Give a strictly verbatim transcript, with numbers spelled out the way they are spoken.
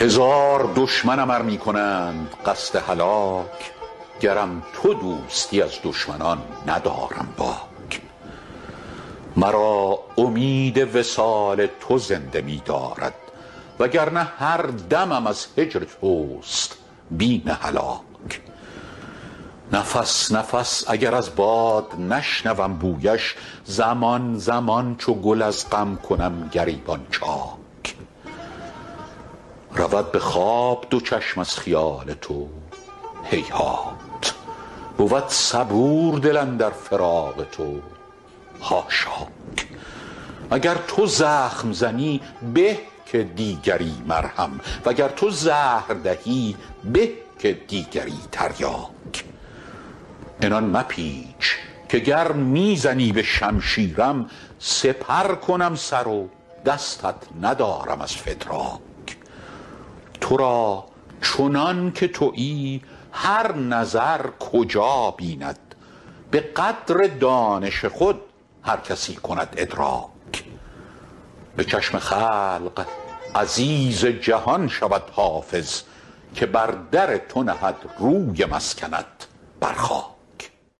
هزار دشمنم ار می کنند قصد هلاک، گرم تو دوستی از دشمنان ندارم باک. مرا امید وصال تو زنده می دارد، وگرنه هر دمم از هجر توست بیم هلاک. نفس نفس اگر از باد نشنوم بویش، زمان زمان چو گل از غم کنم گریبان چاک. رود به خواب دو چشم از خیال تو، هیهات بود صبور دل اندر فراق تو، حاشاک. اگر تو زخم زنی به که دیگری مرهم، وگر تو زهر دهی به که دیگری تریاک. عنان مپیچ که گر می زنی به شمشیرم، سپر کنم سر و دستت ندارم از فتراک. تو را چنان که تویی هر نظر کجا بیند، به قدر دانش خود هر کسی کند ادراک. به چشم خلق عزیز جهان شود حافظ، که بر در تو نهد روی مسکنت بر خاک.